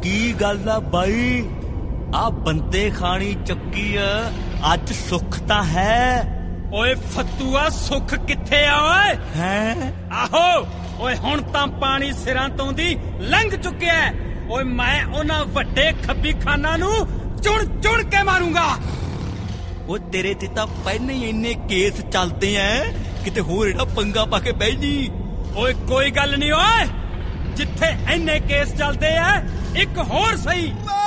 की गल आ बाई, आ बंदे खानी चुकी अज सुख तां है। ओए फत्तूआ सुख किथे आ ओए? हैं? आहो ओए हुण तां पानी सिरां तों दी लंघ चुकिया है। ओए मैं उन्हां वड्डे खब्बी खाना नूं चुण चुण के मारूंगा। ओ तेरे ते तां पहले ही इन्ने केस चलदे हैं, किते होर एड़ा पंगा पा के बह जी। ओए कोई गल नहीं ओए, जिथे इन्ने केस चलदे हैं एक होर सही।